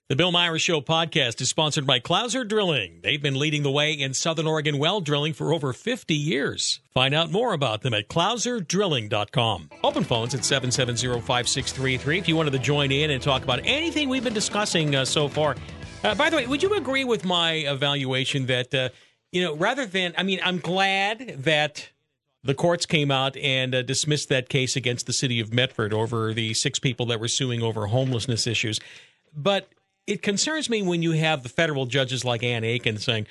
The Bill Myers Show podcast is sponsored by Clouser Drilling. They've been leading the way in Southern Oregon well drilling for over 50 years. Find out more about them at clouserdrilling.com. Open phones at 770-5633 if you wanted to join in and talk about anything we've been discussing so far. By the way, would you agree with my evaluation that, rather than, I'm glad that the courts came out and dismissed that case against the city of Medford over the 6 people that were suing over homelessness issues. But it concerns me when you have the federal judges like Ann Aiken saying,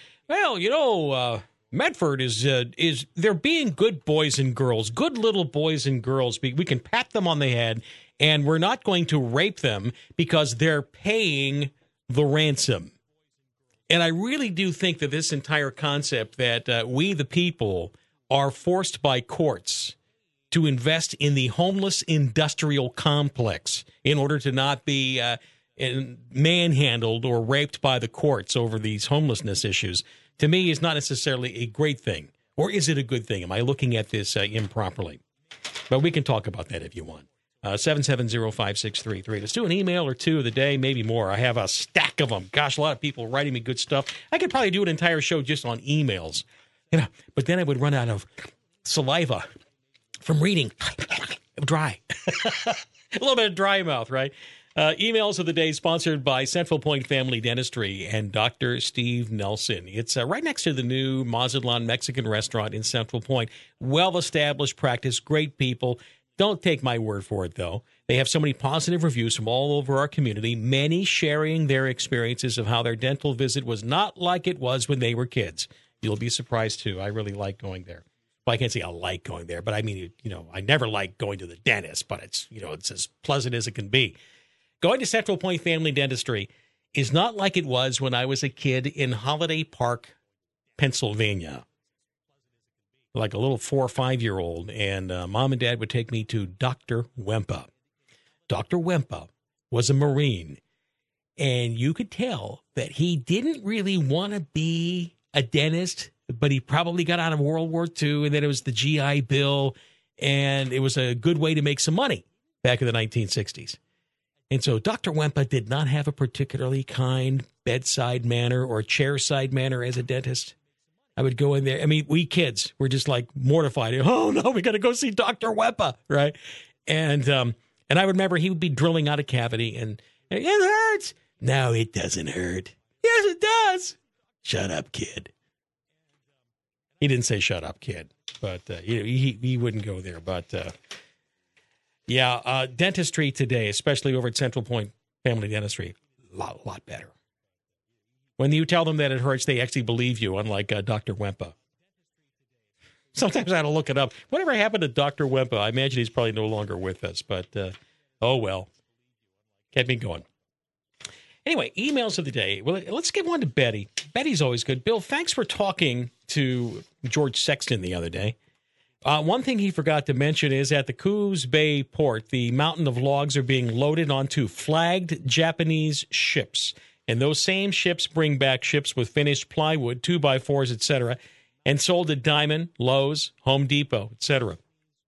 well, Medford is they're being good boys and girls, good little boys and girls. We can pat them on the head, and we're not going to rape them because they're paying the ransom. And I really do think that this entire concept that we, the people, are forced by courts to invest in the homeless industrial complex in order to not be manhandled or raped by the courts over these homelessness issues, to me, is not necessarily a great thing. Or is it a good thing? Am I looking at this improperly? But we can talk about that if you want. 770-5633. Let's do an email or two of the day, maybe more. I have a stack of them. Gosh, a lot of people writing me good stuff. I could probably do an entire show just on emails. But then I would run out of saliva from reading. Dry. A little bit of dry mouth, right? Emails of the day sponsored by Central Point Family Dentistry and Dr. Steve Nelson. It's right next to the new Mazatlan Mexican restaurant in Central Point. Well-established practice, great people. Don't take my word for it, though. They have so many positive reviews from all over our community, many sharing their experiences of how their dental visit was not like it was when they were kids. You'll be surprised, too. I really like going there. Well, I can't say I like going there, but I mean, I never like going to the dentist, but it's as pleasant as it can be. Going to Central Point Family Dentistry is not like it was when I was a kid in Holiday Park, Pennsylvania. Like a little 4 or 5-year-old, and Mom and Dad would take me to Dr. Wempa. Dr. Wempa was a Marine, and you could tell that he didn't really want to be a dentist, but he probably got out of World War II, and then it was the GI Bill, and it was a good way to make some money back in the 1960s. And so Dr. Wempa did not have a particularly kind bedside manner or chairside manner as a dentist. I would go in there. I mean, we kids were just like mortified. Oh, no, we got to go see Dr. Wempa, right? And I would remember he would be drilling out a cavity, and it hurts. No, it doesn't hurt. Yes, it does. Shut up, kid. He didn't say shut up, kid, but he wouldn't go there. But dentistry today, especially over at Central Point Family Dentistry, a lot better. When you tell them that it hurts, they actually believe you, unlike Dr. Wempa. Sometimes I had to look it up. Whatever happened to Dr. Wempa? I imagine he's probably no longer with us, but oh well. Kept me going. Anyway, emails of the day. Well, let's give one to Betty. Betty's always good. Bill, thanks for talking to George Sexton the other day. One thing he forgot to mention is at the Coos Bay port, the mountain of logs are being loaded onto flagged Japanese ships. And those same ships bring back ships with finished plywood, 2x4s, etc., and sold at Diamond, Lowe's, Home Depot, etc.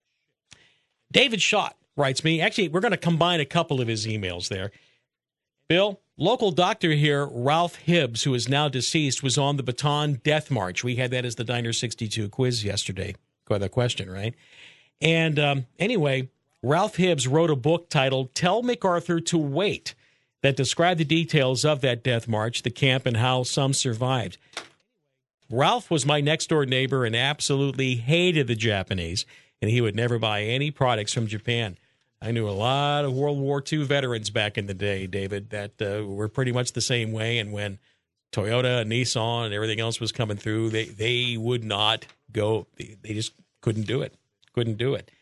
David Schott writes me. Actually, we're going to combine a couple of his emails there. Bill, local doctor here, Ralph Hibbs, who is now deceased, was on the Bataan Death March. We had that as the Diner 62 quiz yesterday. Got that question, right? And anyway, Ralph Hibbs wrote a book titled Tell MacArthur to Wait that described the details of that death march, the camp, and how some survived. Ralph was my next-door neighbor and absolutely hated the Japanese, and he would never buy any products from Japan. I knew a lot of World War II veterans back in the day, David, that were pretty much the same way, and when Toyota and Nissan and everything else was coming through, they would not go. They just couldn't do it. Couldn't do it.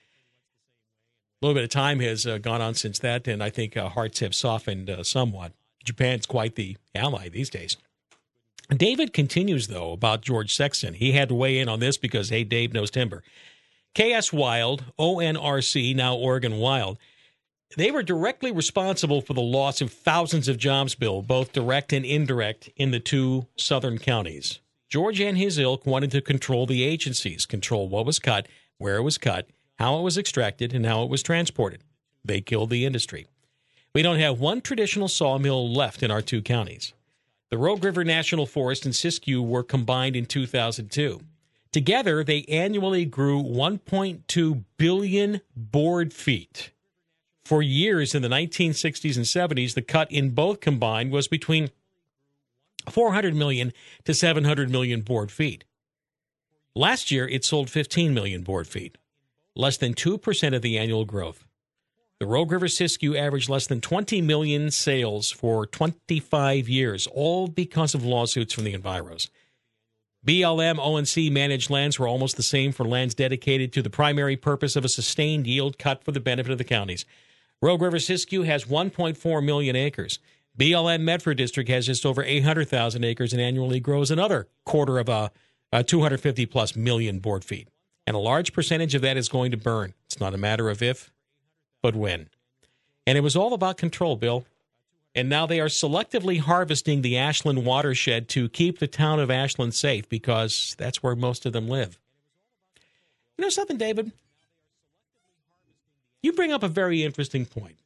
A little bit of time has gone on since that, and I think hearts have softened somewhat. Japan's quite the ally these days. David continues, though, about George Sexton. He had to weigh in on this because, hey, Dave knows timber. K.S. Wild, ONRC, now Oregon Wild, they were directly responsible for the loss of thousands of jobs, Bill, both direct and indirect, in the 2 southern counties. George and his ilk wanted to control the agencies, control what was cut, where it was cut, how it was extracted, and how it was transported. They killed the industry. We don't have one traditional sawmill left in our two counties. The Rogue River National Forest and Siskiyou were combined in 2002. Together, they annually grew 1.2 billion board feet. For years in the 1960s and 70s, the cut in both combined was between 400 million to 700 million board feet. Last year, it sold 15 million board feet, less than 2% of the annual growth. The Rogue River Siskiyou averaged less than 20 million sales for 25 years, all because of lawsuits from the Enviros. BLM, ONC managed lands were almost the same for lands dedicated to the primary purpose of a sustained yield cut for the benefit of the counties. Rogue River Siskiyou has 1.4 million acres. BLM Medford District has just over 800,000 acres and annually grows another quarter of a 250-plus million board feet. And a large percentage of that is going to burn. It's not a matter of if, but when. And it was all about control, Bill. And now they are selectively harvesting the Ashland watershed to keep the town of Ashland safe because that's where most of them live. You know something, David? You bring up a very interesting point.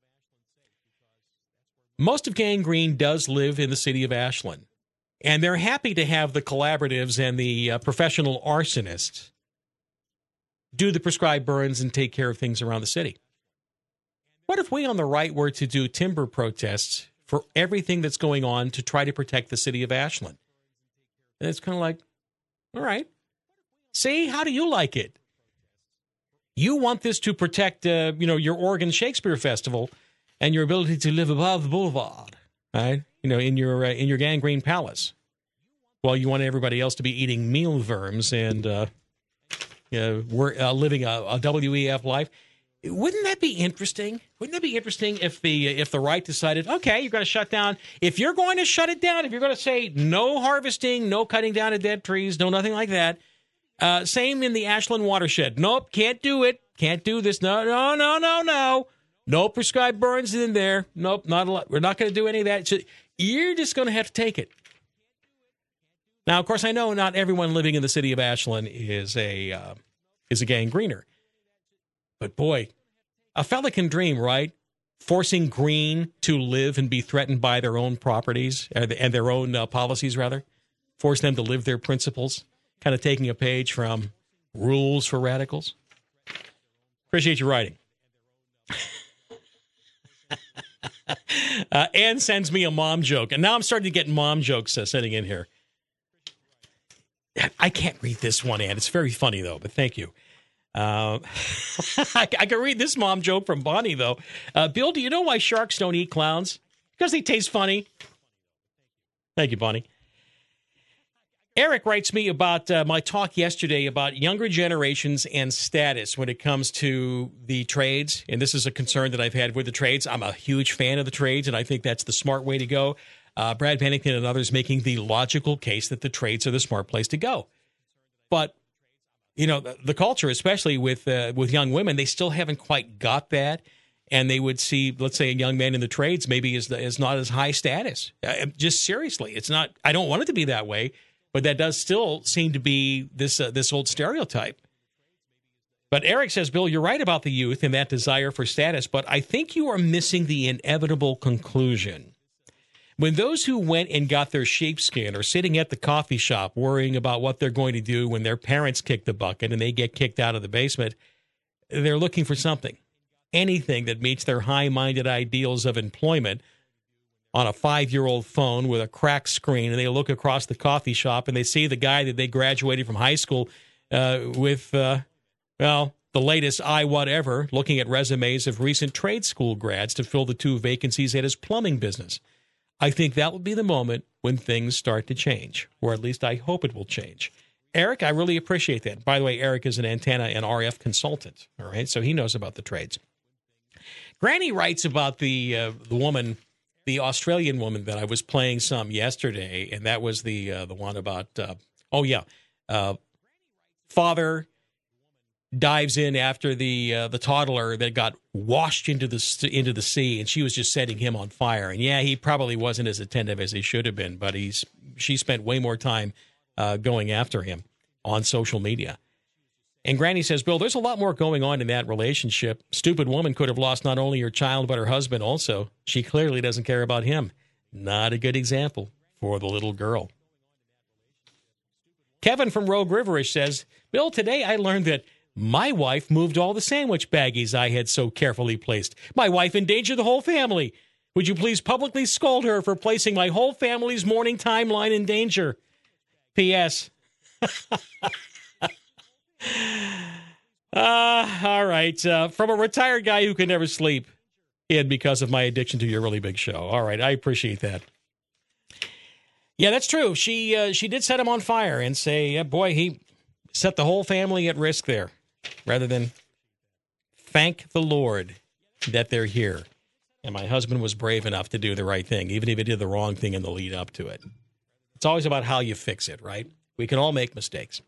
Most of Gang Green does live in the city of Ashland, and they're happy to have the collaboratives and the professional arsonists do the prescribed burns and take care of things around the city. What if we on the right were to do timber protests for everything that's going on to try to protect the city of Ashland? And it's kind of like, all right, see, how do you like it? You want this to protect, your Oregon Shakespeare Festival and your ability to live above the boulevard, right? In your Gang Green Palace. Well, you want everybody else to be eating mealworms and we're living a WEF life. Wouldn't that be interesting? Wouldn't that be interesting if the right decided, okay, you're going to shut down. If you're going to shut it down, if you're going to say no harvesting, no cutting down of dead trees, no nothing like that. Same in the Ashland watershed. Nope, can't do it. Can't do this. No. No prescribed burns in there. Nope, not a lot. We're not going to do any of that. So you're just going to have to take it. Now, of course, I know not everyone living in the city of Ashland is a Gang Greener. But boy, a fella can dream, right? Forcing green to live and be threatened by their own properties and their own policies, rather. Force them to live their principles. Kind of taking a page from Rules for Radicals. Appreciate your writing. Ann sends me a mom joke. And now I'm starting to get mom jokes sending in here. I can't read this one, Ann. It's very funny, though, but thank you. I can read this mom joke from Bonnie, though. Bill, do you know why sharks don't eat clowns? Because they taste funny. Thank you, Bonnie. Eric writes me about my talk yesterday about younger generations and status when it comes to the trades. And this is a concern that I've had with the trades. I'm a huge fan of the trades, and I think that's the smart way to go. Brad Pennington and others making the logical case that the trades are the smart place to go. But the culture, especially with young women, they still haven't quite got that. And they would see, let's say, a young man in the trades maybe is not as high status. Just seriously, it's not. I don't want it to be that way, but that does still seem to be this old stereotype. But Eric says, Bill, you're right about the youth and that desire for status, but I think you are missing the inevitable conclusion. When those who went and got their sheepskin are sitting at the coffee shop worrying about what they're going to do when their parents kick the bucket and they get kicked out of the basement, they're looking for something, anything that meets their high-minded ideals of employment on a 5-year-old phone with a cracked screen, and they look across the coffee shop and they see the guy that they graduated from high school with the latest whatever, looking at resumes of recent trade school grads to fill the 2 vacancies at his plumbing business. I think that will be the moment when things start to change, or at least I hope it will change. Eric, I really appreciate that. By the way, Eric is an antenna and RF consultant, all right? So he knows about the trades. Granny writes about the woman, the Australian woman that I was playing some yesterday, and that was the one about, father dives in after the toddler that got washed into the sea, and she was just setting him on fire. And yeah, he probably wasn't as attentive as he should have been, but she spent way more time going after him on social media. And Granny says, Bill, there's a lot more going on in that relationship. Stupid woman could have lost not only her child, but her husband also. She clearly doesn't care about him. Not a good example for the little girl. Kevin from Rogue Riverish says, Bill, today I learned that my wife moved all the sandwich baggies I had so carefully placed. My wife endangered the whole family. Would you please publicly scold her for placing my whole family's morning timeline in danger? P.S. All right. From a retired guy who can never sleep in because of my addiction to your really big show. All right. I appreciate that. Yeah, that's true. She did set him on fire and say, boy, he set the whole family at risk there, rather than thank the Lord that they're here. And my husband was brave enough to do the right thing, even if he did the wrong thing in the lead up to it. It's always about how you fix it, right? We can all make mistakes.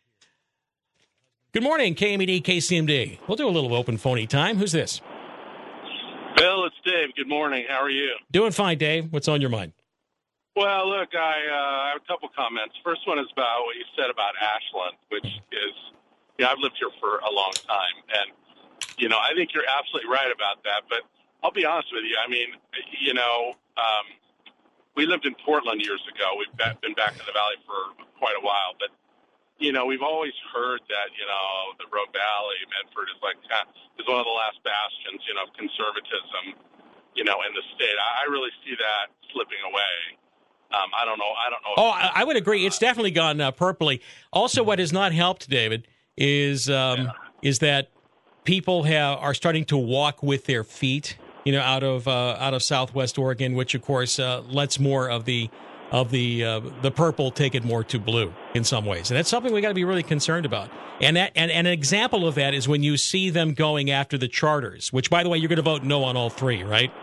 Good morning, KMED, KCMD. We'll do a little open phony time. Who's this? Bill, it's Dave. Good morning. How are you? Doing fine, Dave. What's on your mind? Well, look, I have a couple comments. First one is about what you said about Ashland, which is, I've lived here for a long time. And, I think you're absolutely right about that. But I'll be honest with you. I mean, we lived in Portland years ago. We've been back in the Valley for quite a while. But, we've always heard that, the Rogue Valley, Medford is one of the last bastions, of conservatism, in the state. I really see that slipping away. I don't know. Oh, I would agree. It's definitely gone purpley. Also, what has not helped, David, is that people are starting to walk with their feet, out of Southwest Oregon, which of course lets more of the purple take it more to blue in some ways, and that's something we got to be really concerned about. And an example of that is when you see them going after the charters, which, by the way, you're going to vote no on all three, right?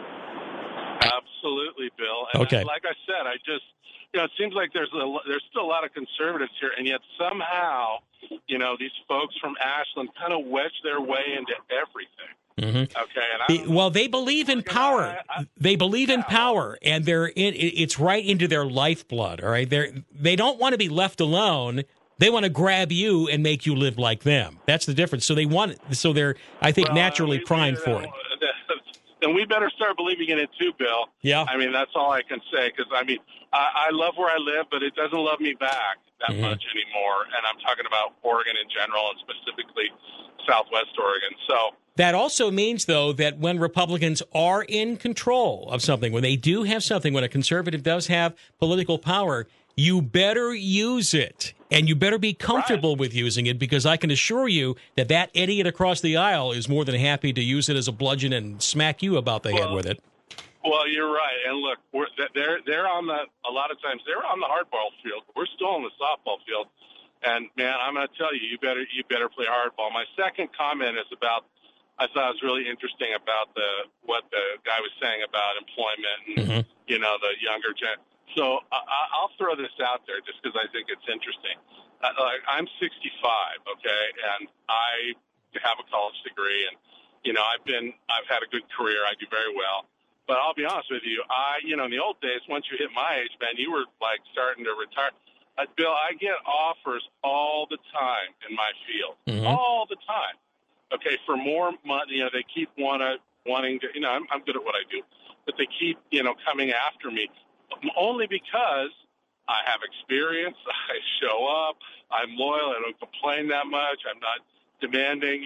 Absolutely, Bill. And okay. Like I said, it seems like there's still a lot of conservatives here, and yet somehow, these folks from Ashland kind of wedge their way into everything. Mm-hmm. Okay. And they believe in power. They believe in power, and it's right into their lifeblood. All right. They don't want to be left alone. They want to grab you and make you live like them. That's the difference. So they're, I think, naturally primed for it. Then we better start believing in it too, Bill. Yeah. I mean, that's all I can say, because, I love where I live, but it doesn't love me back that much anymore. And I'm talking about Oregon in general and specifically Southwest Oregon. So that also means, though, that when Republicans are in control of something, when they do have something, when a conservative does have political power, you better use it, and you better be comfortable with using it, because I can assure you that idiot across the aisle is more than happy to use it as a bludgeon and smack you about the head with it. Well, you're right. And look, they're on a lot of times they're on the hardball field. We're still on the softball field. And man, I'm going to tell you, you better play hardball. My second comment is about, I thought it was really interesting about what the guy was saying about employment and the younger gen. So I'll throw this out there just because I think it's interesting. I'm 65, okay, and I have a college degree, and I've had a good career. I do very well. But I'll be honest with you, in the old days, once you hit my age, man, you were like starting to retire. Bill, I get offers all the time in my field, all the time. Okay, for more money, they keep wanting to. I'm good at what I do, but they keep coming after me, only because I have experience. I show up. I'm loyal. I don't complain that much. I'm not demanding.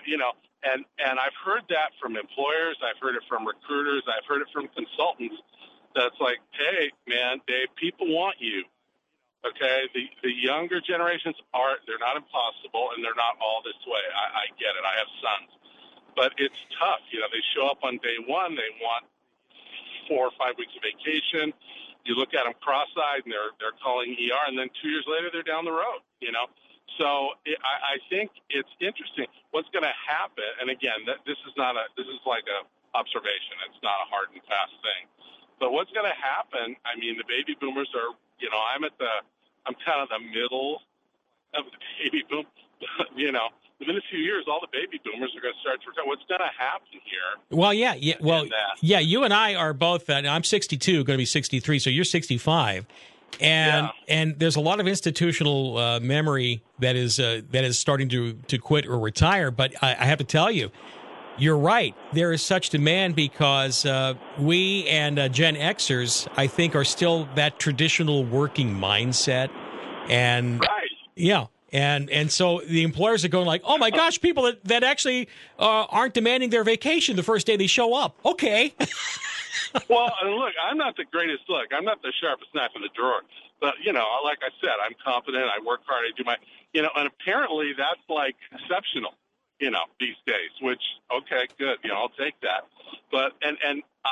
And I've heard that from employers. I've heard it from recruiters. I've heard it from consultants. That's like, hey, man, Dave, people want you. Okay, the younger generations they're not impossible, and they're not all this way. I get it. I have sons. But it's tough. They show up on day one. They want 4 or 5 weeks of vacation. You look at them cross-eyed, and they're calling ER, and then 2 years later, they're down the road, So I think it's interesting. What's going to happen, and again, this is like a observation. It's not a hard and fast thing. But what's going to happen, the baby boomers are, I'm kind of the middle of the baby boom. Within a few years, all the baby boomers are going to start to retire. What's going to happen here? Well, yeah. You and I are both, I'm 62, going to be 63, so you're 65. And there's a lot of institutional memory that is starting to quit or retire. But I have to tell you, you're right. There is such demand because we and Gen Xers, I think, are still that traditional working mindset. And yeah. And so the employers are going like, oh, my gosh, people that actually aren't demanding their vacation the first day they show up. Okay. Well, and look, I'm not the greatest. Look, I'm not the sharpest knife in the drawer. But, like I said, I'm confident. I work hard. I do my, and apparently that's like exceptional, these days, which, okay, good. I'll take that. But, and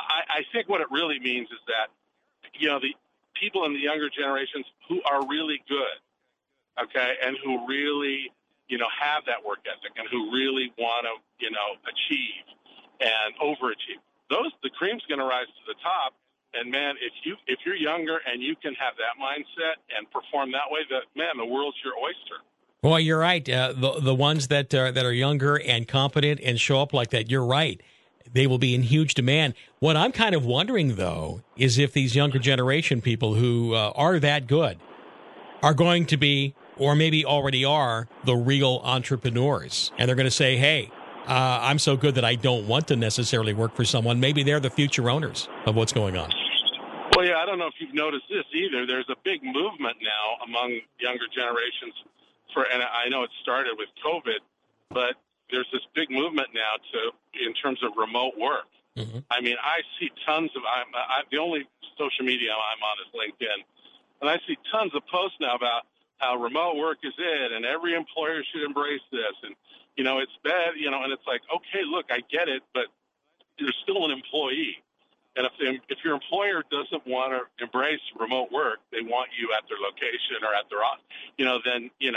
I think what it really means is that, the people in the younger generations who are really good, okay, and who really, have that work ethic and who really want to, achieve and overachieve. The cream's going to rise to the top. And man, if you're younger and you can have that mindset and perform that way, the world's your oyster. Well, you're right. The ones that are younger and competent and show up like that, you're right. They will be in huge demand. What I'm kind of wondering, though, is if these younger generation people who are that good are going to be, or maybe already are, the real entrepreneurs. And they're going to say, hey, I'm so good that I don't want to necessarily work for someone. Maybe they're the future owners of what's going on. Well, yeah, I don't know if you've noticed this either. There's a big movement now among younger generations and I know it started with COVID, but there's this big movement now in terms of remote work. Mm-hmm. I mean, I see tons of, the only social media I'm on is LinkedIn, and I see tons of posts now about how remote work is it, and every employer should embrace this, and, it's bad, and it's like, okay, look, I get it, but you're still an employee. And if your employer doesn't want to embrace remote work, they want you at their location or at their office, then, you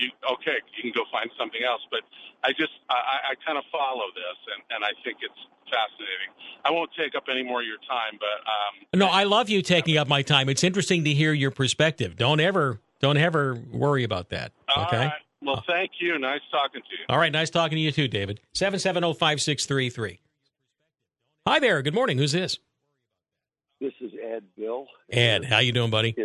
can go find something else. But I kind of follow this, and I think it's fascinating. I won't take up any more of your time, but no, I love you taking up my time. It's interesting to hear your perspective. Don't ever worry about that. Okay. All right. Well, thank you. Nice talking to you. All right. Nice talking to you too, David. 770-5633. Hi there. Good morning. Who's this? This is Ed, Bill. Ed, how you doing, buddy?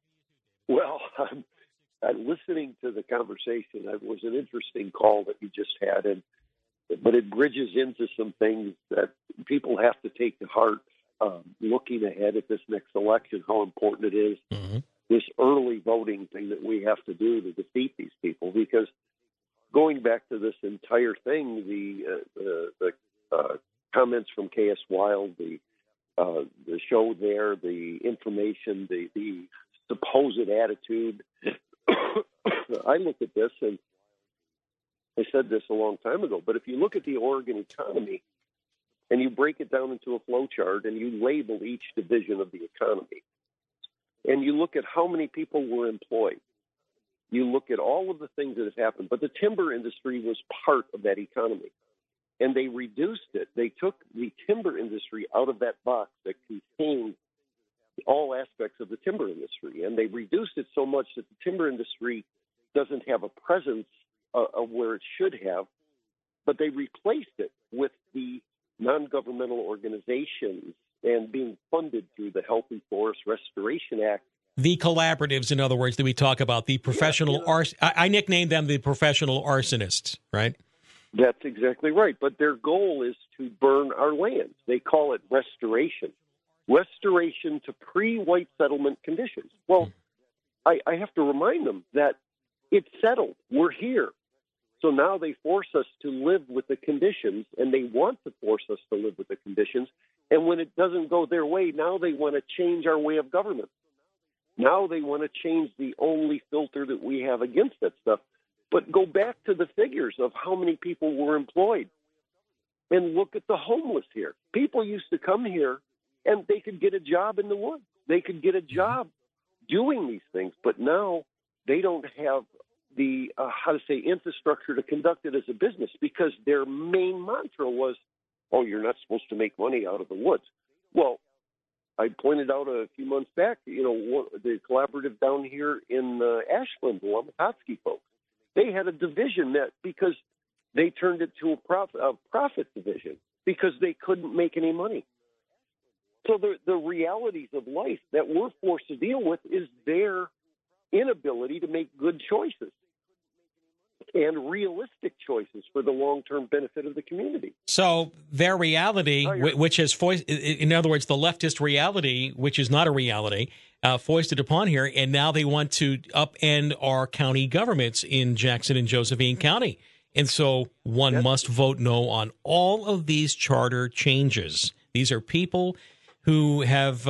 Well, I'm listening to the conversation. It was an interesting call that you just had, but it bridges into some things that people have to take to heart, looking ahead at this next election, how important it is, this early voting thing that we have to do to defeat these people. Because going back to this entire thing, the comments from K.S. Wild, the show there, the information, the supposed attitude. I look at this, and I said this a long time ago, but if you look at the Oregon economy and you break it down into a flow chart and you label each division of the economy, and you look at how many people were employed, you look at all of the things that have happened, but the timber industry was part of that economy. And they reduced it. They took the timber industry out of that box that contained all aspects of the timber industry. And they reduced it so much that the timber industry doesn't have a presence of where it should have. But they replaced it with the non-governmental organizations and being funded through the Healthy Forest Restoration Act. The collaboratives, in other words, that we talk about, the professional I nicknamed them the professional arsonists, right? That's exactly right. But their goal is to burn our lands. They call it restoration to pre-white settlement conditions. Well, I have to remind them that it's settled. We're here. So now they force us to live with the conditions, and they want to force us to live with the conditions. And when it doesn't go their way, now they want to change our way of government. Now they want to change the only filter that we have against that stuff. But go back to the figures of how many people were employed and look at the homeless here. People used to come here and they could get a job in the woods. They could get a job doing these things. But now they don't have the, infrastructure to conduct it as a business because their main mantra was, oh, you're not supposed to make money out of the woods. Well, I pointed out a few months back, the collaborative down here in Ashland, the Wampatoski folks. They had a division that because they turned it to a profit division because they couldn't make any money. So the realities of life that we're forced to deal with is their inability to make good choices and realistic choices for the long-term benefit of the community. So their reality, which is, in other words, the leftist reality, which is not a reality, foisted upon here, and now they want to upend our county governments in Jackson and Josephine County. And so one must vote no on all of these charter changes. These are people who have,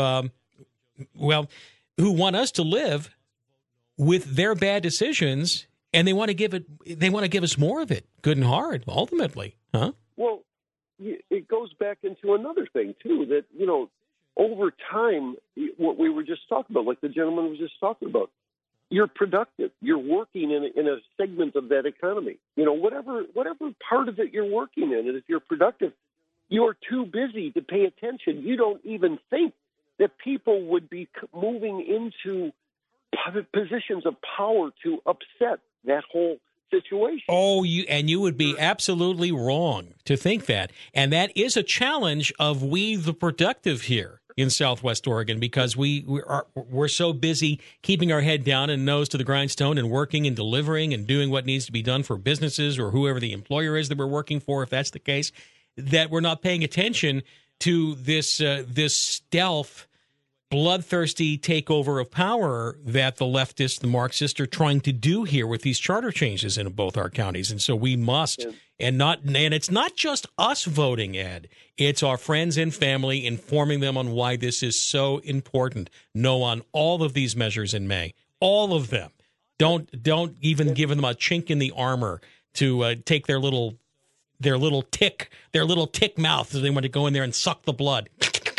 who want us to live with their bad decisions, and they want to give us more of it, good and hard, ultimately, huh? Well, it goes back into another thing too, that over time, what we were just talking about, like the gentleman was just talking about, you're productive. You're working in a segment of that economy. Whatever part of it you're working in, and if you're productive, you're too busy to pay attention. You don't even think that people would be moving into positions of power to upset that whole situation. Oh, you would be absolutely wrong to think that. And that is a challenge of we the productive here in Southwest Oregon, because we're so busy keeping our head down and nose to the grindstone and working and delivering and doing what needs to be done for businesses or whoever the employer is that we're working for, if that's the case, that we're not paying attention to this stealth, bloodthirsty takeover of power that the leftists, the Marxists, are trying to do here with these charter changes in both our counties. And so we must, and it's not just us voting, Ed. It's our friends and family, informing them on why this is so important. No on all of these measures in May, all of them. Don't even give them a chink in the armor to take their little tick mouth so they want to go in there and suck the blood.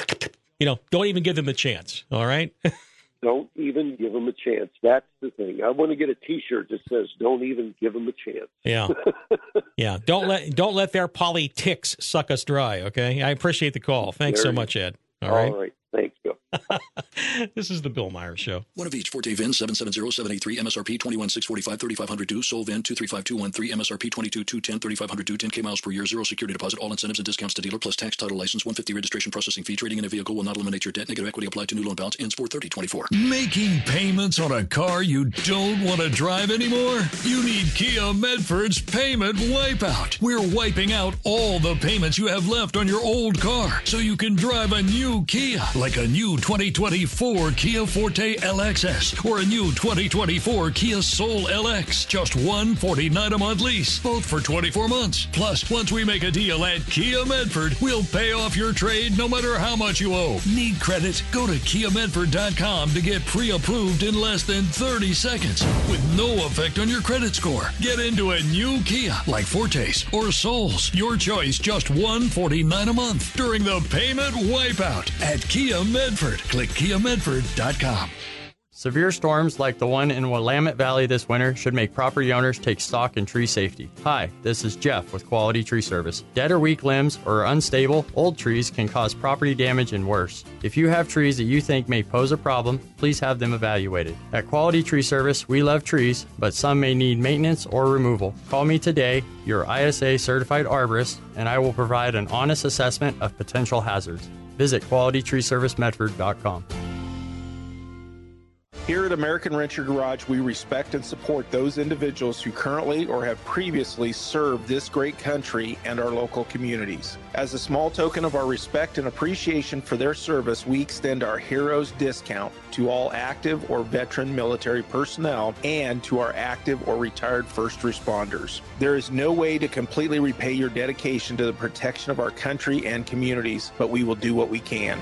Don't even give them a chance, all right? Don't even give them a chance. That's the thing. I want to get a T-shirt that says, don't even give them a chance. Yeah. Yeah. Don't let their politics suck us dry, okay? I appreciate the call. Thanks so much, Ed. All right. Thanks, Bill. This is the Bill Myers Show. One of each. Forte VIN 770783 MSRP 21645 3500 Sol VIN 235213 MSRP 22210 3500 10K miles per year. Zero security deposit. All incentives and discounts to dealer plus tax, title, license. 150 registration processing fee. Trading in a vehicle will not eliminate your debt. Negative equity applied to new loan balance. Ends 4/30/24. Making payments on a car you don't want to drive anymore? You need Kia Medford's Payment Wipeout. We're wiping out all the payments you have left on your old car so you can drive a new Kia, like a new 2024 Kia Forte LXS or a new 2024 Kia Soul LX. Just $149 a month lease, both for 24 months. Plus, once we make a deal at Kia Medford, we'll pay off your trade no matter how much you owe. Need credit? Go to KiaMedford.com to get pre-approved in less than 30 seconds with no effect on your credit score. Get into a new Kia like Fortes or Souls. Your choice, just $149 a month during the Payment Wipeout at Kia Medford. Click KiaMedford.com. Severe storms like the one in Willamette Valley this winter should make property owners take stock in tree safety. Hi, this is Jeff with Quality Tree Service. Dead or weak limbs or unstable, old trees can cause property damage and worse. If you have trees that you think may pose a problem, please have them evaluated. At Quality Tree Service, we love trees, but some may need maintenance or removal. Call me today, your ISA certified arborist, and I will provide an honest assessment of potential hazards. Visit QualityTreeServiceMedford.com. Here at American Renter Garage, we respect and support those individuals who currently or have previously served this great country and our local communities. As a small token of our respect and appreciation for their service, we extend our Heroes Discount to all active or veteran military personnel and to our active or retired first responders. There is no way to completely repay your dedication to the protection of our country and communities, but we will do what we can.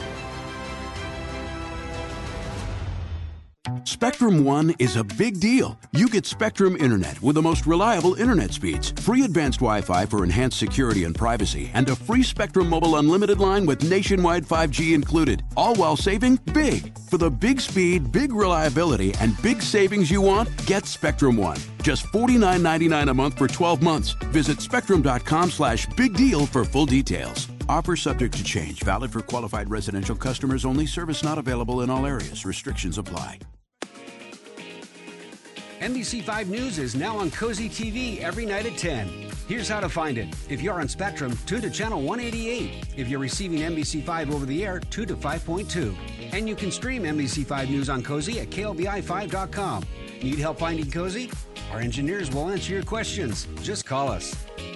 Spectrum One is a big deal. You get Spectrum Internet with the most reliable internet speeds, free advanced Wi-Fi for enhanced security and privacy, and a free Spectrum Mobile Unlimited line with nationwide 5G included, all while saving big. For the big speed, big reliability, and big savings you want, get Spectrum One. Just $49.99 a month for 12 months. Visit spectrum.com/big deal for full details. Offer subject to change. Valid for qualified residential customers only. Service not available in all areas. Restrictions apply. NBC5 News is now on Cozy TV every night at 10. Here's how to find it. If you're on Spectrum, tune to channel 188. If you're receiving NBC5 over the air, tune to 5.2. And you can stream NBC5 News on Cozy at KLBI5.com. Need help finding Cozy? Our engineers will answer your questions. Just call us.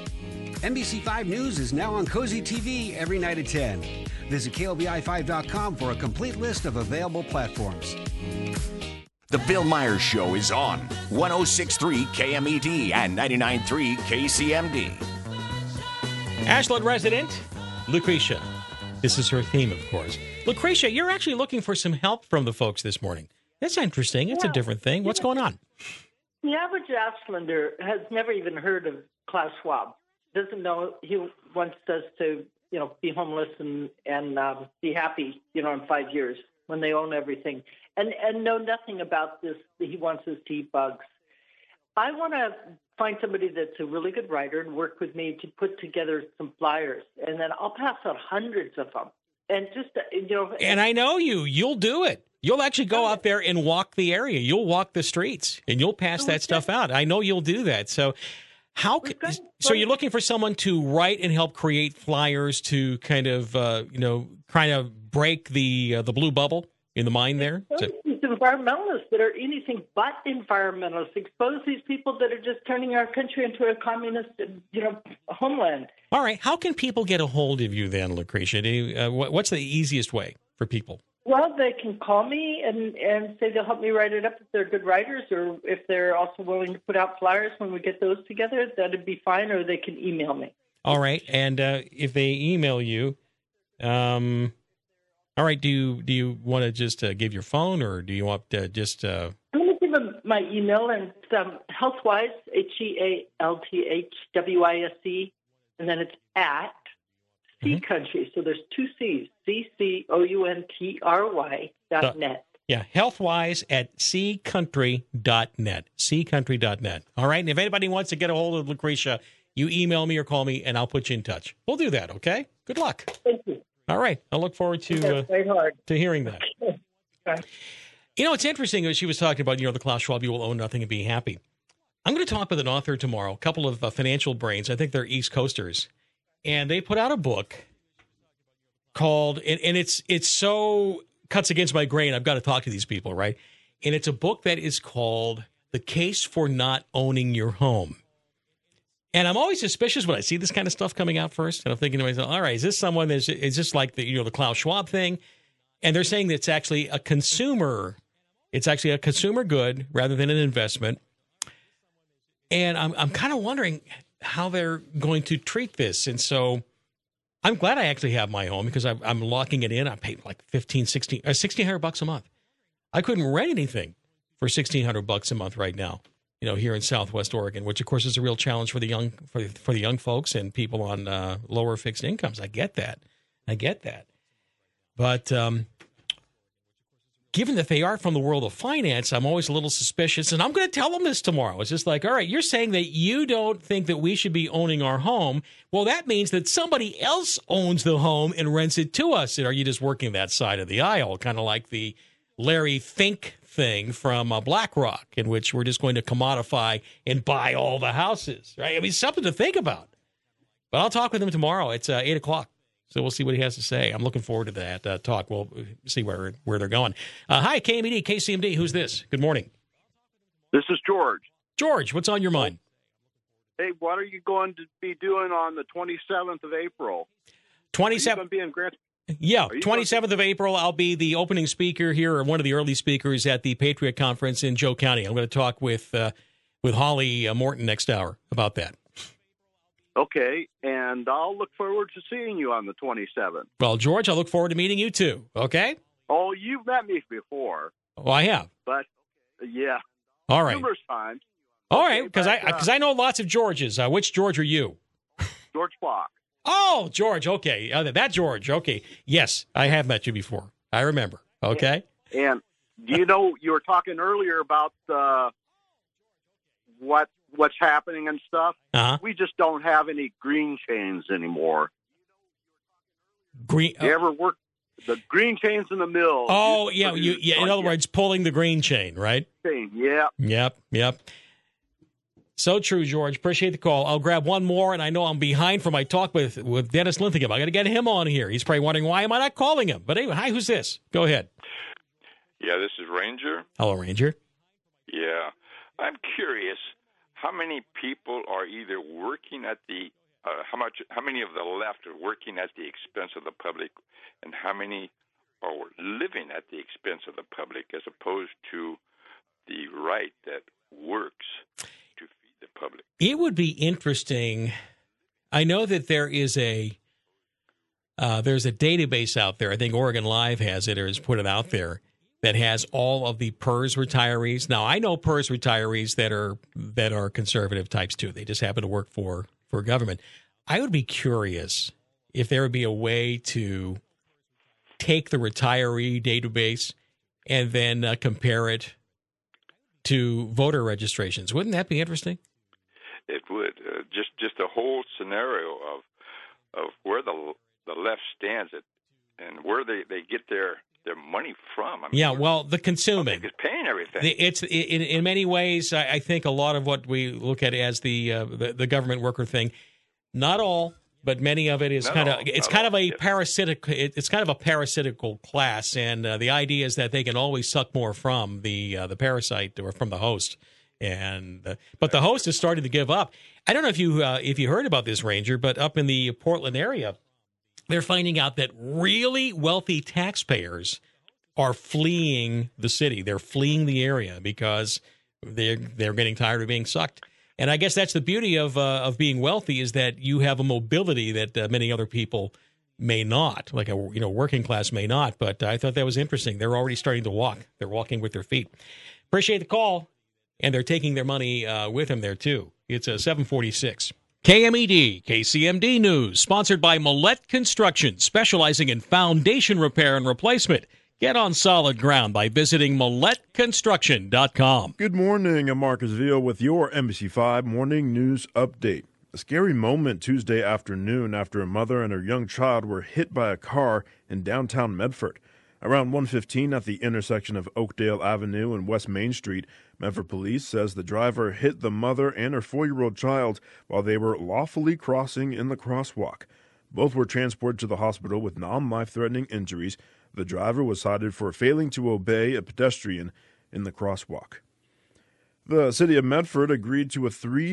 NBC5 News is now on Cozy TV every night at 10. Visit KLBI5.com for a complete list of available platforms. The Bill Myers Show is on 106.3 KMED and 99.3 KCMD. Ashland resident, Lucretia. This is her theme, of course. Lucretia, you're actually looking for some help from the folks this morning. That's interesting. It's a different thing. What's going on? The average Ashlander has never even heard of Klaus Schwab. Doesn't know he wants us to, be homeless and be happy, in 5 years when they own everything, and know nothing about this. He wants us to eat bugs. I want to find somebody that's a really good writer and work with me to put together some flyers, and then I'll pass out hundreds of them. And just, And I know you'll do it. You'll actually go out there and walk the area. You'll walk the streets, and you'll pass that stuff out. I know you'll do that. So so you're looking for someone to write and help create flyers to kind of, break the blue bubble in the mind there? These environmentalists that are anything but environmentalists, expose these people that are just turning our country into a communist, homeland. All right. How can people get a hold of you then, Lucretia? What's the easiest way for people? Well, they can call me and say they'll help me write it up if they're good writers, or if they're also willing to put out flyers when we get those together, that'd be fine, or they can email me. All right. And if they email you, all right, do you want to just give your phone, or do you want to just... I'm going to give them my email, and it's Healthwise, HealthWise, and then it's at C Country. So there's two C's, CCOUNTRY.net. Yeah, Healthwise at ccountry.net, ccountry.net. All right, and if anybody wants to get a hold of Lucretia, you email me or call me, and I'll put you in touch. We'll do that, okay? Good luck. Thank you. All right, I look forward to hearing that. It's interesting. She was talking about, the Klaus Schwab, you will own nothing and be happy. I'm going to talk with an author tomorrow, a couple of financial brains. I think they're East Coasters. And they put out a book called, and it's so cuts against my grain, I've got to talk to these people, right? And it's a book that is called The Case for Not Owning Your Home. And I'm always suspicious when I see this kind of stuff coming out first. And I'm thinking to myself, all right, is this someone is this like the Klaus Schwab thing? And they're saying that it's actually a consumer good rather than an investment. And I'm kind of wondering how they're going to treat this. And so I'm glad I actually have my home, because I'm locking it in. I pay like $1,600 a month. I couldn't rent anything for $1,600 a month right now, here in Southwest Oregon, which of course is a real challenge for the young for the young folks and people on lower fixed incomes. I get that. But given that they are from the world of finance, I'm always a little suspicious, and I'm going to tell them this tomorrow. It's just like, all right, you're saying that you don't think that we should be owning our home. Well, that means that somebody else owns the home and rents it to us. And are you just working that side of the aisle, kind of like the Larry Fink thing from BlackRock, in which we're just going to commodify and buy all the houses, right? I mean, something to think about. But I'll talk with him tomorrow. It's 8 o'clock. So we'll see what he has to say. I'm looking forward to that talk. We'll see where they're going. Hi, KMED, KCMD. Who's this? Good morning. This is George. George, what's on your mind? Hey, what are you going to be doing on the 27th of April? 27th. Yeah, 27th of April, I'll be the opening speaker here, or one of the early speakers at the Patriot Conference in Joe County. I'm going to talk with Holly Morton next hour about that. Okay, and I'll look forward to seeing you on the 27th. Well, George, I look forward to meeting you too, okay? Oh, you've met me before. Oh, I have. But, yeah. All right. Numerous times. All right, because I know lots of Georges. Which George are you? George Block. Oh, George, okay. That George, okay. Yes, I have met you before. I remember, okay? And you were talking earlier about what's happening and stuff. Uh-huh. We just don't have any green chains anymore. Green? You ever work The green chain's in the mill. Oh, yeah. In other words, pulling the green chain, right? Yeah. Yep. So true, George. Appreciate the call. I'll grab one more, and I know I'm behind for my talk with Dennis Linthicum. I got to get him on here. He's probably wondering, why am I not calling him? But anyway, hi, who's this? Go ahead. Yeah, this is Ranger. Hello, Ranger. Yeah. I'm curious, how many people are either working at the how many of the left are working at the expense of the public, and how many are living at the expense of the public, as opposed to the right that works to feed the public? It would be interesting. I know that there is there's a database out there. I think Oregon Live has it or has put it out there that has all of the PERS retirees. Now, I know PERS retirees that are conservative types too. They just happen to work for government. I would be curious if there would be a way to take the retiree database and then compare it to voter registrations. Wouldn't that be interesting? It would. Just a whole scenario of where the left stands at and where they get their money from. I mean, well, the consuming is paying everything. It's in many ways. I think a lot of what we look at as the government worker thing, not all, but many of it is kind of a parasitic. It's kind of a parasitical class, and the idea is that they can always suck more from the parasite or from the host. But the host is starting to give up. I don't know if you heard about this, Ranger, but up in the Portland area, they're finding out that really wealthy taxpayers are fleeing the city. They're fleeing the area because they're getting tired of being sucked. And I guess that's the beauty of being wealthy, is that you have a mobility that many other people may not, like a working class may not. But I thought that was interesting. They're already starting to walk. They're walking with their feet. Appreciate the call, and they're taking their money with them there too. It's 746. KMED, KCMD News, sponsored by Millette Construction, specializing in foundation repair and replacement. Get on solid ground by visiting MilletteConstruction.com. Good morning. I'm Marcus Veal with your NBC5 Morning News Update. A scary moment Tuesday afternoon after a mother and her young child were hit by a car in downtown Medford. Around 1:15 at the intersection of Oakdale Avenue and West Main Street, Medford police says the driver hit the mother and her 4-year-old child while they were lawfully crossing in the crosswalk. Both were transported to the hospital with non-life-threatening injuries. The driver was cited for failing to obey a pedestrian in the crosswalk. The city of Medford agreed to a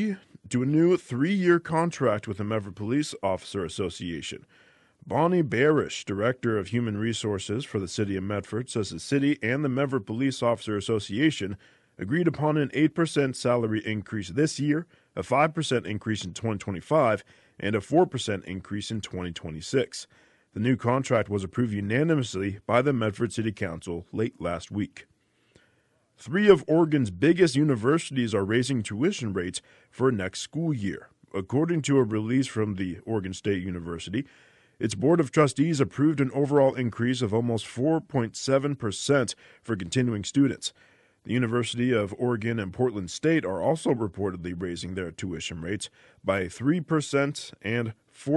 new 3-year contract with the Medford Police Officer Association. Bonnie Barish, Director of Human Resources for the City of Medford, says the city and the Medford Police Officer Association agreed upon an 8% salary increase this year, a 5% increase in 2025, and a 4% increase in 2026. The new contract was approved unanimously by the Medford City Council late last week. 3 of Oregon's biggest universities are raising tuition rates for next school year. According to a release from the Oregon State University, its Board of Trustees approved an overall increase of almost 4.7% for continuing students. The University of Oregon and Portland State are also reportedly raising their tuition rates by 3% and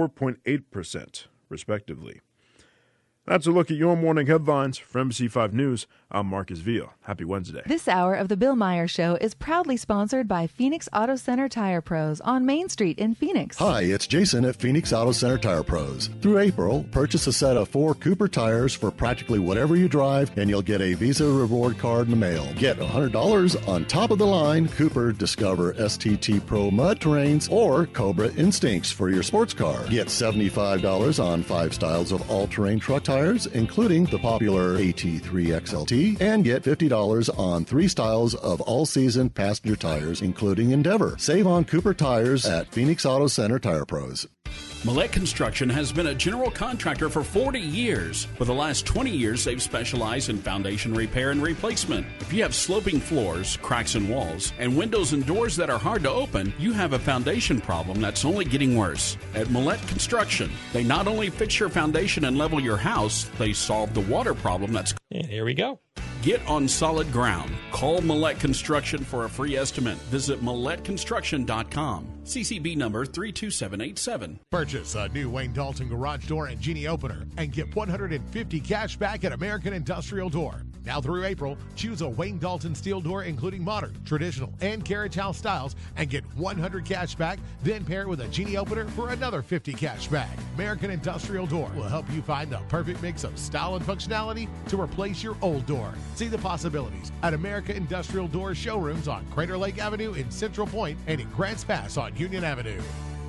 4.8%, respectively. That's a look at your morning headlines. From NBC5 News, I'm Marcus Veal. Happy Wednesday. This hour of The Bill Meyer Show is proudly sponsored by Phoenix Auto Center Tire Pros on Main Street in Phoenix. Hi, it's Jason at Phoenix Auto Center Tire Pros. Through April, purchase a set of 4 Cooper tires for practically whatever you drive, and you'll get a Visa reward card in the mail. Get $100 on top of the line Cooper Discover STT Pro Mud Terrains or Cobra Instincts for your sports car. Get $75 on 5 styles of all-terrain truck tires, including the popular AT3 XLT, and get $50 on 3 styles of all-season passenger tires, including Endeavor. Save on Cooper tires at Phoenix Auto Center Tire Pros. Millette Construction has been a general contractor for 40 years. For the last 20 years, they've specialized in foundation repair and replacement. If you have sloping floors, cracks in walls, and windows and doors that are hard to open, you have a foundation problem that's only getting worse. At Millette Construction, they not only fix your foundation and level your house, they solve the water problem that's... And here we go. Get on solid ground. Call Millette Construction for a free estimate. Visit MilletteConstruction.com. CCB number 32787. Purchase a new Wayne Dalton garage door and Genie opener and get $150 cash back at American Industrial Door. Now through April, choose a Wayne Dalton steel door including modern, traditional, and carriage house styles and get $100 cash back, then pair it with a Genie opener for another $50 cash back. American Industrial Door will help you find the perfect mix of style and functionality to replace your old door. See the possibilities at American Industrial Door showrooms on Crater Lake Avenue in Central Point and in Grants Pass on Union Avenue.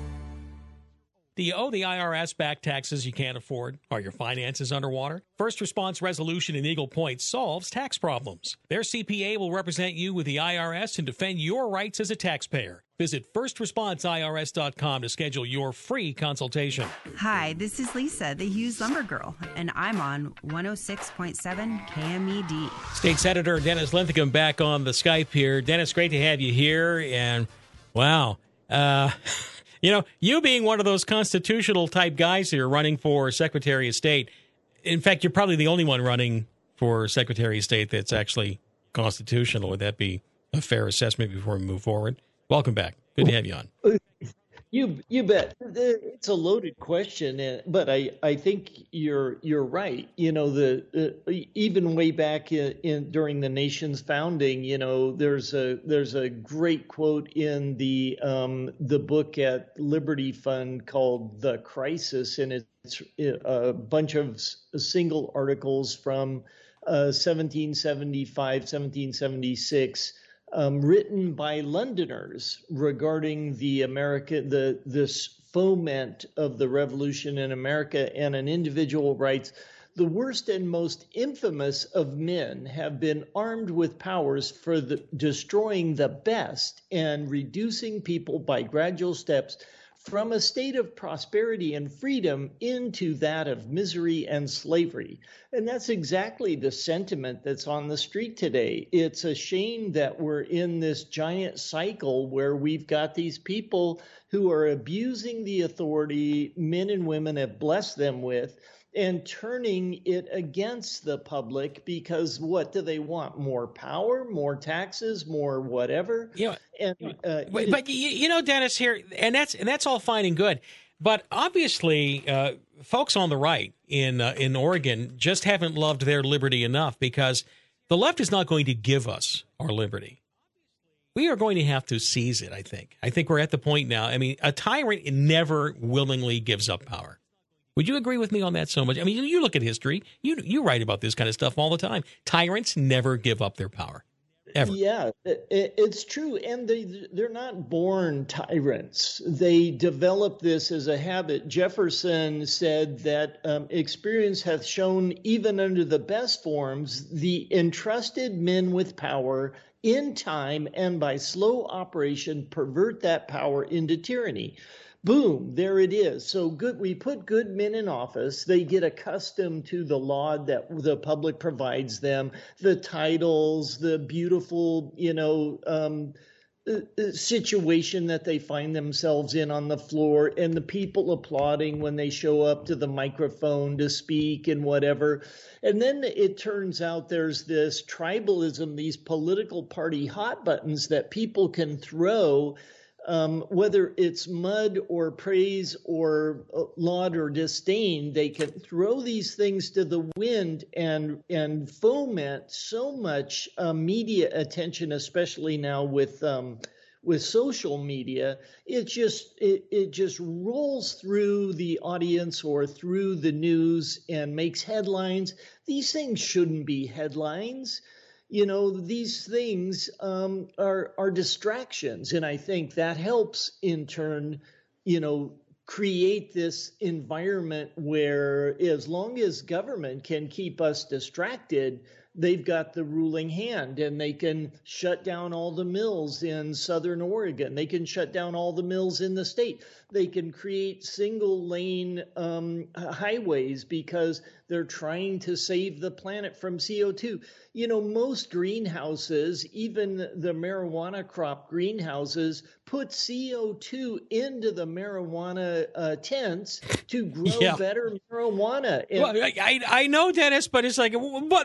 Do you owe the IRS back taxes you can't afford? Are your finances underwater? First Response Resolution in Eagle Point solves tax problems. Their CPA will represent you with the IRS and defend your rights as a taxpayer. Visit firstresponseirs.com to schedule your free consultation. Hi, this is Lisa, the Hughes Lumber Girl, and I'm on 106.7 KMED. State Senator Dennis Linthicum back on the Skype here. Dennis, great to have you here. And wow, you know, you being one of those constitutional type guys here running for Secretary of State. In fact, you're probably the only one running for Secretary of State that's actually constitutional. Would that be a fair assessment before we move forward? Welcome back. Good to have you on. You bet. It's a loaded question, but I think you're right. You know, even way back during the nation's founding, you know, there's a great quote in the book at Liberty Fund called "The Crisis," and it's a bunch of single articles from 1775, 1776. Written by Londoners regarding this foment of the revolution in America, and an individual writes, "The worst and most infamous of men have been armed with powers for destroying the best and reducing people by gradual steps from a state of prosperity and freedom into that of misery and slavery." And that's exactly the sentiment that's on the street today. It's a shame that we're in this giant cycle where we've got these people who are abusing the authority men and women have blessed them with, and turning it against the public because what do they want? More power, more taxes, more whatever. Yeah, but you know, Dennis, here, and that's all fine and good, but obviously, folks on the right in Oregon just haven't loved their liberty enough, because the left is not going to give us our liberty. We are going to have to seize it. I think we're at the point now. I mean, a tyrant never willingly gives up power. Would you agree with me on that so much? I mean, you look at history. You write about this kind of stuff all the time. Tyrants never give up their power, ever. Yeah, it's true. And they're not born tyrants. They develop this as a habit. Jefferson said that experience hath shown, even under the best forms, the entrusted men with power in time and by slow operation pervert that power into tyranny. Boom, there it is. So good. We put good men in office. They get accustomed to the law that the public provides them, the titles, the beautiful, situation that they find themselves in on the floor, and the people applauding when they show up to the microphone to speak and whatever. And then it turns out there's this tribalism, these political party hot buttons that people can throw. Whether it's mud or praise or laud or disdain, they can throw these things to the wind and foment so much media attention, especially now with social media. It just rolls through the audience or through the news and makes headlines. These things shouldn't be headlines. You know, these things are distractions, and I think that helps in turn, create this environment where, as long as government can keep us distracted, they've got the ruling hand, and they can shut down all the mills in Southern Oregon. They can shut down all the mills in the state. They can create single lane highways because they're trying to save the planet from CO2. Most greenhouses, even the marijuana crop greenhouses, put CO2 into the marijuana tents to grow better marijuana. Well, I know, Dennis, but it's like, but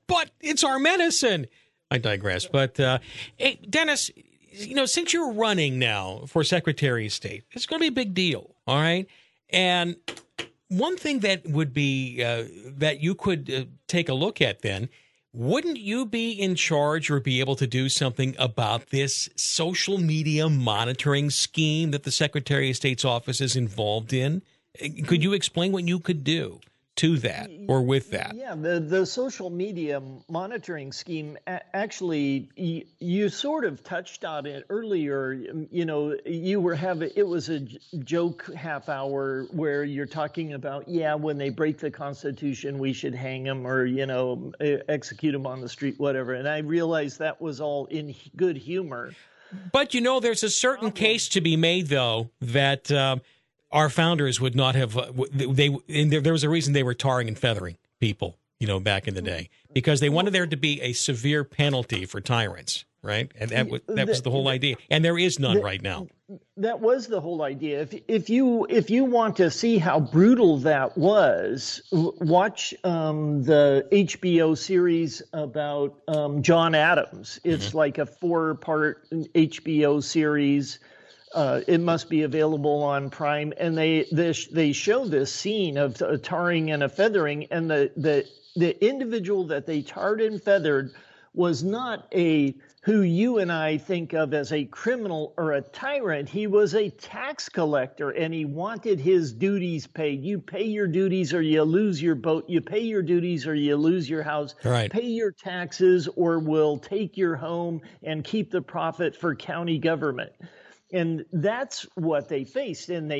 but it's our medicine. I digress. But, hey, Dennis, since you're running now for Secretary of State, it's going to be a big deal, all right? And one thing that would be that you could take a look at then, wouldn't you be in charge or be able to do something about this social media monitoring scheme that the Secretary of State's office is involved in? Could you explain what you could do to that or with that? Yeah, the social media monitoring scheme, actually, you sort of touched on it earlier. You were it was a joke half hour where you're talking about, when they break the Constitution, we should hang them or, execute them on the street, whatever. And I realized that was all in good humor. But, there's a certain case to be made, though, that our founders would not have. There was a reason they were tarring and feathering people, back in the day, because they wanted there to be a severe penalty for tyrants, right? And that was the whole idea. And there is none right now. That was the whole idea. If you want to see how brutal that was, watch the HBO series about John Adams. It's like a 4-part HBO series. It must be available on Prime, and they show this scene of a tarring and a feathering, and the individual that they tarred and feathered was not who you and I think of as a criminal or a tyrant. He was a tax collector, and he wanted his duties paid. You pay your duties or you lose your boat. You pay your duties or you lose your house. Right. Pay your taxes or we'll take your home and keep the profit for county government. And that's what they faced, and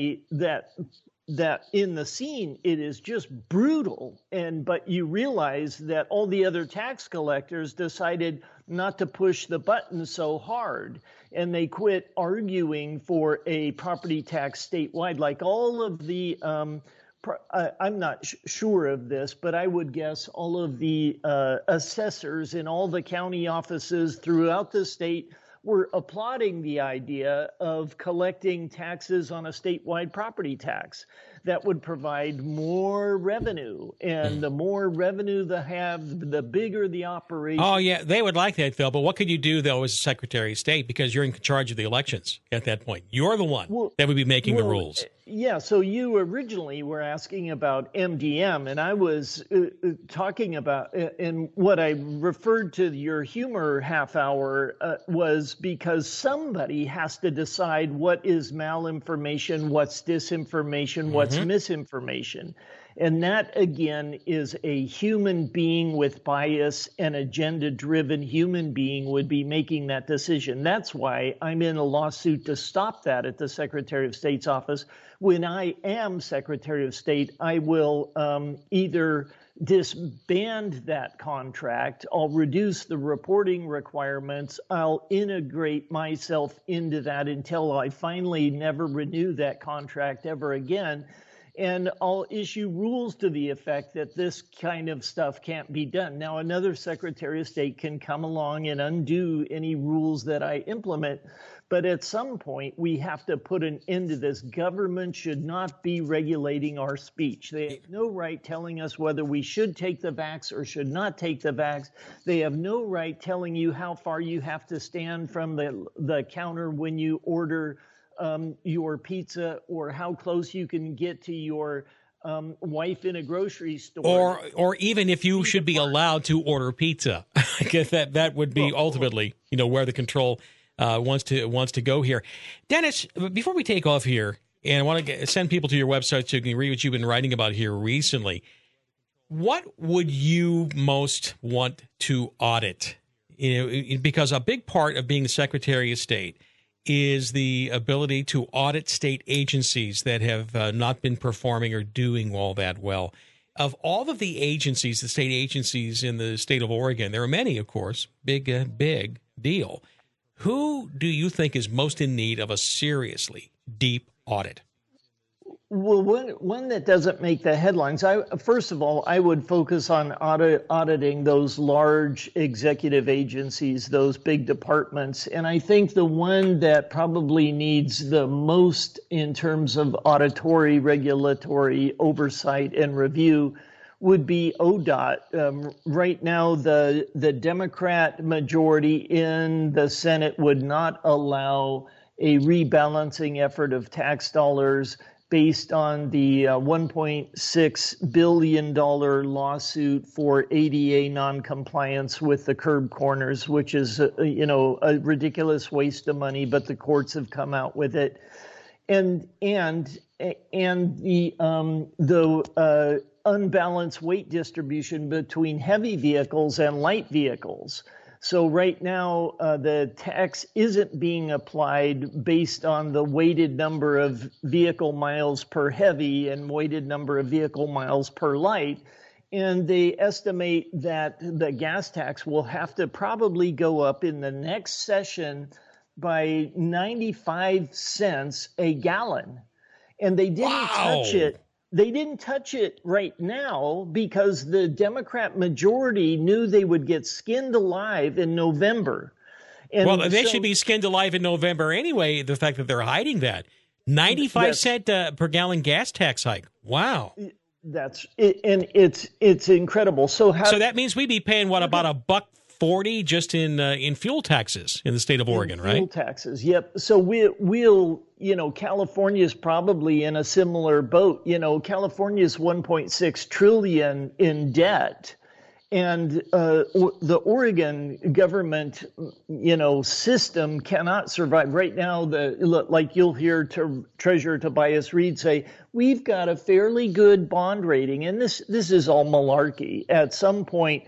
that in the scene it is just brutal. But you realize that all the other tax collectors decided not to push the button so hard, and they quit arguing for a property tax statewide. Like all of the, I'm not sure of this, but I would guess all of the assessors in all the county offices throughout the state were applauding the idea of collecting taxes on a statewide property tax that would provide more revenue. And the more revenue they have, the bigger the operation. Oh, yeah, they would like that, Phil. But what could you do, though, as Secretary of State? Because you're in charge of the elections at that point. You're the one that would be making the rules. Yeah, so you originally were asking about MDM, and I was talking about, and what I referred to your humor half hour was because somebody has to decide what is malinformation, what's disinformation, what's misinformation. And that, again, is a human being with bias, an agenda-driven human being would be making that decision. That's why I'm in a lawsuit to stop that at the Secretary of State's office. When I am Secretary of State, I will either disband that contract, I'll reduce the reporting requirements, I'll integrate myself into that until I finally never renew that contract ever again. And I'll issue rules to the effect that this kind of stuff can't be done. Now, another Secretary of State can come along and undo any rules that I implement. But at some point, we have to put an end to this. Government should not be regulating our speech. They have no right telling us whether we should take the vax or should not take the vax. They have no right telling you how far you have to stand from the counter when you order your pizza, or how close you can get to your wife in a grocery store, or even if you should be allowed to order pizza. I guess that would be ultimately, where the control wants to go here. Dennis, before we take off here, and I want to send people to your website so you can read what you've been writing about here recently. What would you most want to audit? Because a big part of being the Secretary of State is the ability to audit state agencies that have not been performing or doing all that well. Of all of the agencies, the state agencies in the state of Oregon, there are many, of course, big deal. Who do you think is most in need of a seriously deep audit? Well, one that doesn't make the headlines. First of all, I would focus on auditing those large executive agencies, those big departments. And I think the one that probably needs the most in terms of auditory, regulatory oversight and review would be ODOT. Right now, the Democrat majority in the Senate would not allow a rebalancing effort of tax dollars based on the $1.6 billion lawsuit for ADA noncompliance with the curb corners, which is, a ridiculous waste of money, but the courts have come out with it. And the unbalanced weight distribution between heavy vehicles and light vehicles. So right now, the tax isn't being applied based on the weighted number of vehicle miles per heavy and weighted number of vehicle miles per light. And they estimate that the gas tax will have to probably go up in the next session by 95 cents a gallon. And they didn't touch it. They didn't touch it right now because the Democrat majority knew they would get skinned alive in November. And they should be skinned alive in November anyway, the fact that they're hiding that. 95 cent per gallon gas tax hike. Wow. That's it, and it's incredible. So that means we'd be paying, about $1.40 just in fuel taxes in the state of Oregon, right? Fuel taxes, yep. So we'll California's probably in a similar boat. California's $1.6 trillion in debt, and the Oregon government, system cannot survive right now. Like you'll hear Treasurer Tobias Reed say, we've got a fairly good bond rating, and this is all malarkey. At some point,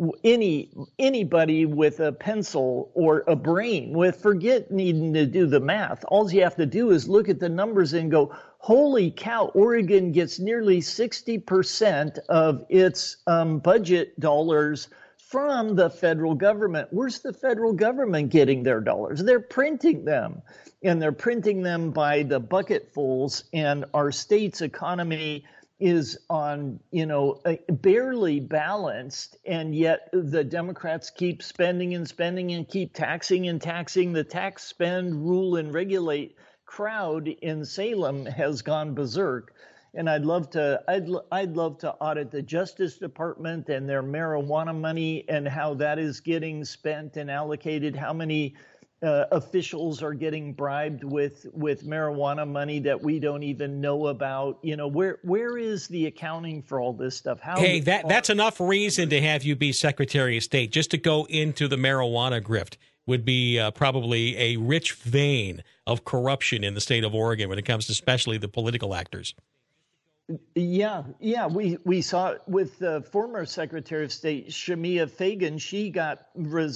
anybody with a pencil or a brain, forget needing to do the math. All you have to do is look at the numbers and go, holy cow, Oregon gets nearly 60% of its budget dollars from the federal government. Where's the federal government getting their dollars? They're printing them, and they're printing them by the bucketfuls, and our state's economy is on, barely balanced, and yet the Democrats keep spending and spending and keep taxing and taxing. The tax, spend, rule, and regulate crowd in Salem has gone berserk. And I'd love to audit the Justice Department and their marijuana money and how that is getting spent and allocated, how many officials are getting bribed with marijuana money that we don't even know about. Where is the accounting for all this stuff? That's enough reason to have you be Secretary of State. Just to go into the marijuana grift would be probably a rich vein of corruption in the state of Oregon when it comes to especially the political actors. Yeah. We saw it with the former Secretary of State, Shemia Fagan. She got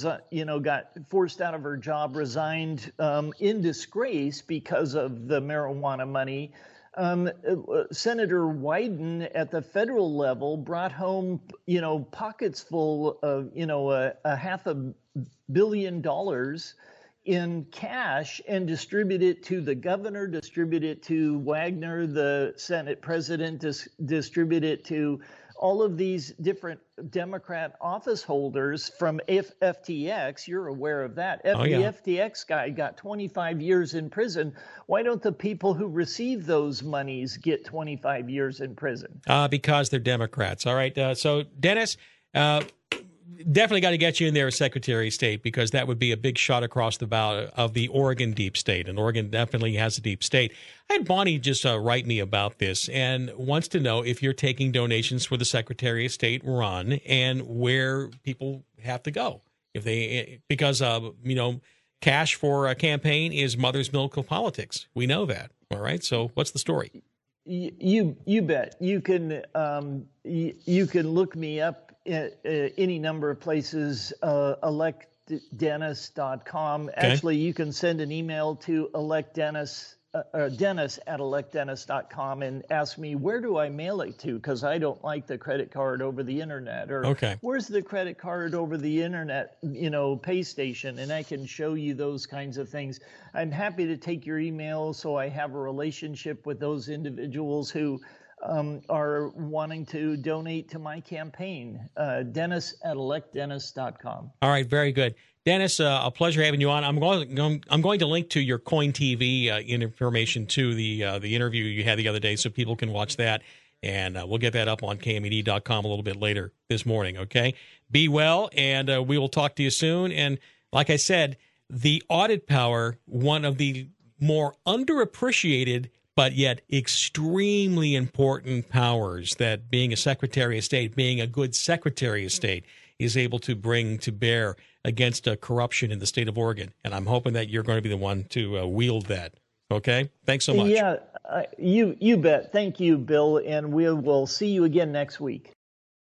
forced out of her job, resigned in disgrace because of the marijuana money. Senator Wyden at the federal level brought home, pockets full of, $500 million in cash and distribute it to the governor, distribute it to Wagner, the Senate president, distribute it to all of these different Democrat office holders from FTX. You're aware of that. The FTX guy got 25 years in prison. Why don't the people who receive those monies get 25 years in prison? Because they're Democrats. All right. So, Dennis, definitely got to get you in there as Secretary of State, because that would be a big shot across the bow of the Oregon deep state. And Oregon definitely has a deep state. I had Bonnie just write me about this and wants to know if you're taking donations for the Secretary of State run and where people have to go. Because cash for a campaign is mother's milk of politics. We know that. All right. So what's the story? You bet. You can look me up at any number of places, electdennis.com. Okay. Actually, you can send an email to Dennis at electdennis.com and ask me, where do I mail it to? Because I don't like the credit card over the internet. Or where's the credit card over the internet, pay station? And I can show you those kinds of things. I'm happy to take your email so I have a relationship with those individuals who are wanting to donate to my campaign. Dennis at electdennis.com. All right, very good. Dennis, a pleasure having you on. I'm going to link to your Coin TV information to the interview you had the other day so people can watch that. And we'll get that up on KMED.com a little bit later this morning, okay? Be well, and we will talk to you soon. And like I said, the audit power, one of the more underappreciated but yet extremely important powers that being a Secretary of State, being a good Secretary of State, is able to bring to bear against corruption in the state of Oregon. And I'm hoping that you're going to be the one to wield that. Okay? Thanks so much. Yeah, you bet. Thank you, Bill, and we will see you again next week.